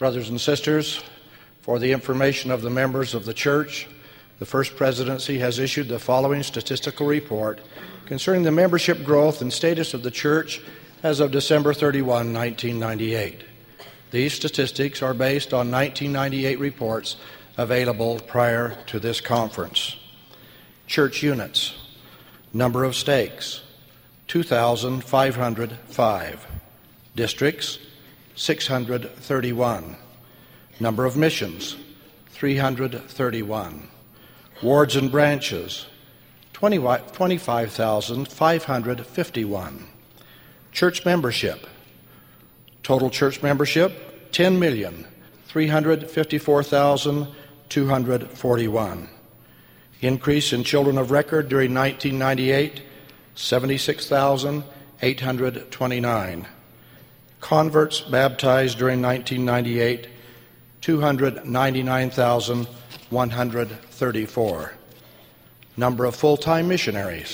Brothers and sisters, for the information of the members of the church, the First Presidency has issued the following statistical report concerning the membership growth and status of the church as of December 31, 1998. These statistics are based on 1998 reports available prior to this conference. Church units, number of stakes, 2,505. Districts, 631. Number of missions, 331. Wards and branches, 25,551. Church membership, total church membership, 10,354,241. Increase in children of record during 1998, 76,829. Converts baptized during 1998, 299,134. Number of full-time missionaries,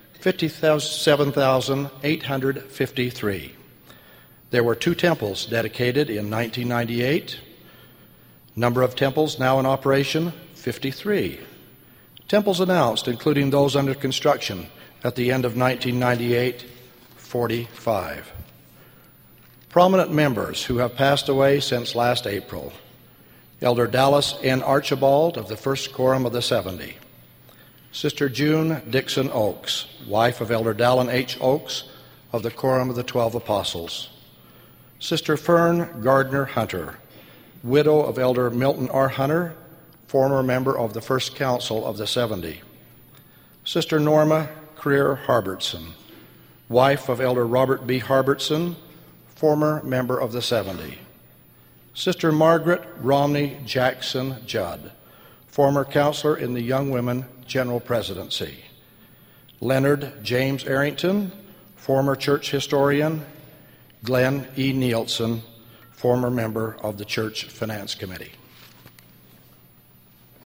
57,853. There were 2 temples dedicated in 1998. Number of temples now in operation, 53. Temples announced, including those under construction at the end of 1998, 45. Prominent members who have passed away since last April: Elder Dallas N. Archibald of the First Quorum of the 70. Sister June Dixon Oaks, wife of Elder Dallin H. Oaks of the Quorum of the 12 Apostles. Sister Fern Gardner Hunter, widow of Elder Milton R. Hunter, former member of the First Council of the 70. Sister Norma Creer Harbertson, wife of Elder Robert B. Harbertson, former member of the 70. Sister Margaret Romney Jackson Judd, former counselor in the Young Women General Presidency. Leonard James Arrington, former church historian. Glenn E. Nielsen, former member of the Church Finance Committee.